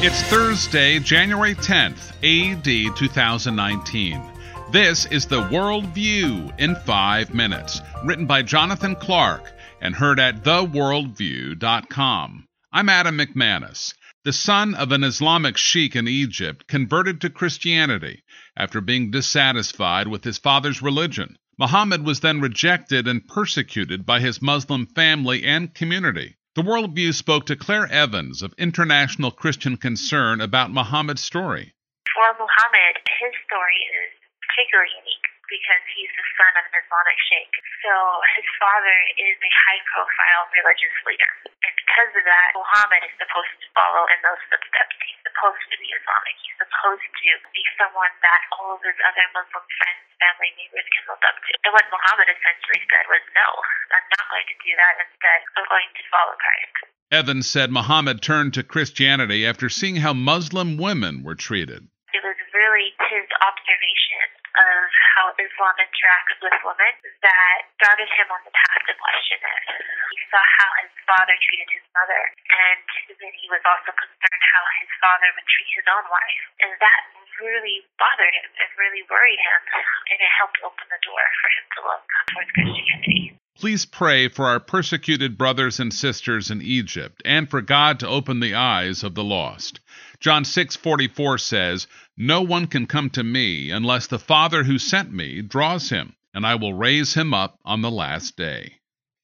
It's Thursday, January 10th, A.D. 2019. This is the World View in 5 minutes, written by Jonathan Clark and heard at theworldview.com. I'm Adam McManus. The son of an Islamic sheikh in Egypt converted to Christianity after being dissatisfied with his father's religion. Muhammad was then rejected and persecuted by his Muslim family and community. The Worldview spoke to Claire Evans of International Christian Concern about Muhammad's story. For Muhammad, his story is particularly unique because he's the son of an Islamic sheikh. So his father is a high-profile religious leader. And because of that, Muhammad is supposed to follow in those footsteps. He's supposed to be Islamic. He's supposed to be someone that all of his other Muslim friends, family, neighbors can look up to. And what Muhammad essentially said was, no, I'm not going to do that. Instead, I'm going to follow Christ. Evans said Muhammad turned to Christianity after seeing how Muslim women were treated. It was really his observation of how Islam interacts with women that started him on the path to question it. He saw how his father treated his mother, and then he was also concerned how his father would treat his own wife. And that really bothered him and really worried him, and it helped open the door for him to look towards Christianity. Please pray for our persecuted brothers and sisters in Egypt and for God to open the eyes of the lost. John 6:44 says, "No one can come to me unless the Father who sent me draws him, and I will raise him up on the last day."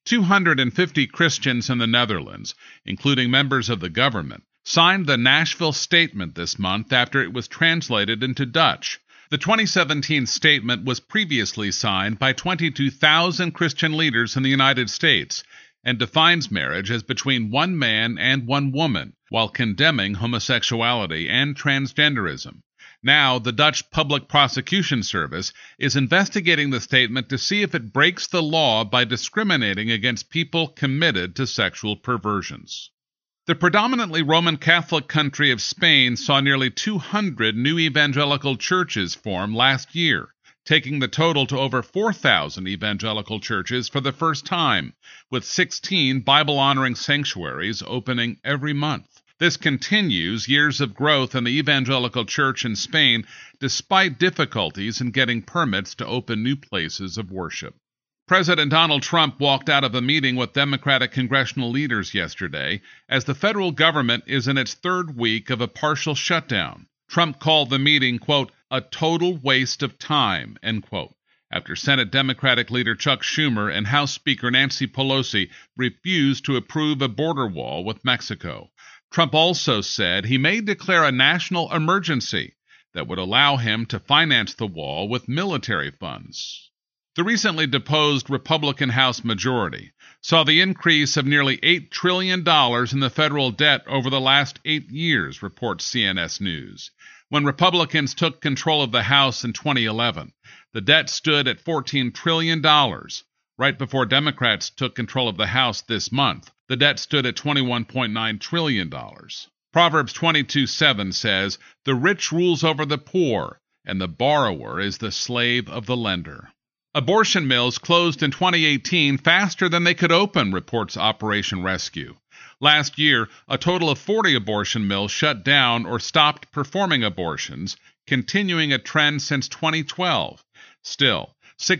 250 Christians in the Netherlands, including members of the government, signed the Nashville Statement this month after it was translated into Dutch. The 2017 statement was previously signed by 22,000 Christian leaders in the United States and defines marriage as between one man and one woman, while condemning homosexuality and transgenderism. Now, the Dutch Public Prosecution Service is investigating the statement to see if it breaks the law by discriminating against people committed to sexual perversions. The predominantly Roman Catholic country of Spain saw nearly 200 new evangelical churches form last year, taking the total to over 4,000 evangelical churches for the first time, with 16 Bible-honoring sanctuaries opening every month. This continues years of growth in the evangelical church in Spain, despite difficulties in getting permits to open new places of worship. President Donald Trump walked out of a meeting with Democratic congressional leaders yesterday as the federal government is in its third week of a partial shutdown. Trump called the meeting, quote, a total waste of time, end quote, after Senate Democratic leader Chuck Schumer and House Speaker Nancy Pelosi refused to approve a border wall with Mexico. Trump also said he may declare a national emergency that would allow him to finance the wall with military funds. The recently deposed Republican House majority saw the increase of nearly $8 trillion in the federal debt over the last 8 years, reports CNS News. When Republicans took control of the House in 2011, the debt stood at $14 trillion. Right before Democrats took control of the House this month, the debt stood at $21.9 trillion. Proverbs 22:7 says, "The rich rules over the poor, and the borrower is the slave of the lender." Abortion mills closed in 2018 faster than they could open, reports Operation Rescue. Last year, a total of 40 abortion mills shut down or stopped performing abortions, continuing a trend since 2012. Still,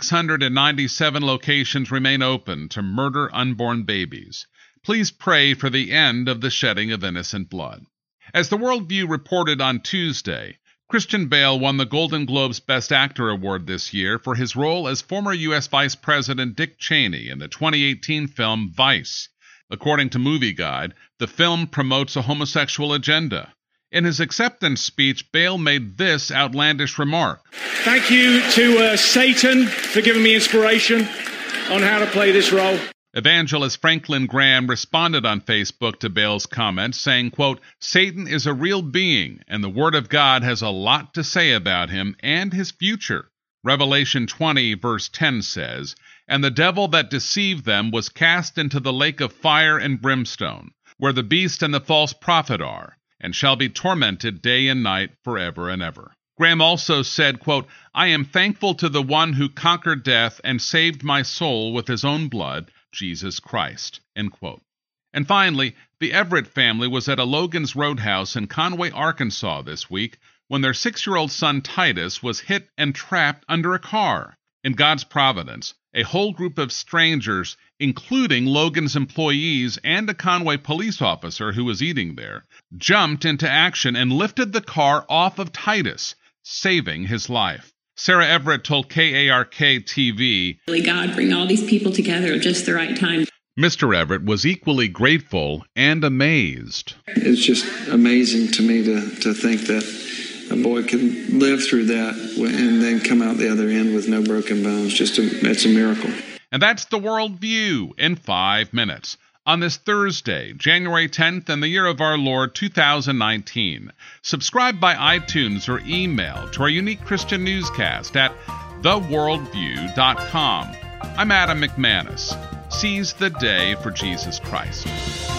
697 locations remain open to murder unborn babies. Please pray for the end of the shedding of innocent blood. As the Worldview reported on Tuesday, Christian Bale won the Golden Globe's Best Actor award this year for his role as former U.S. Vice President Dick Cheney in the 2018 film Vice. According to Movie Guide, the film promotes a homosexual agenda. In his acceptance speech, Bale made this outlandish remark. Thank you to Satan for giving me inspiration on how to play this role. Evangelist Franklin Graham responded on Facebook to Bale's comments, saying, quote, Satan is a real being, and the Word of God has a lot to say about him and his future. Revelation 20, verse 10 says, And the devil that deceived them was cast into the lake of fire and brimstone, where the beast and the false prophet are, and shall be tormented day and night forever and ever. Graham also said, quote, I am thankful to the one who conquered death and saved my soul with his own blood, Jesus Christ, end quote. And finally, the Everett family was at a Logan's Roadhouse in Conway, Arkansas this week when their 6-year-old son Titus was hit and trapped under a car. In God's providence, a whole group of strangers, including Logan's employees and a Conway police officer who was eating there, jumped into action and lifted the car off of Titus, saving his life. Sarah Everett told KARK-TV, God bring all these people together at just the right time. Mr. Everett was equally grateful and amazed. It's just amazing to me to think that a boy could live through that and then come out the other end with no broken bones. It's a miracle. And that's the World View in 5 minutes on this Thursday, January 10th, in the year of our Lord 2019. Subscribe by iTunes or email to our unique Christian newscast at theworldview.com. I'm Adam McManus. Seize the day for Jesus Christ.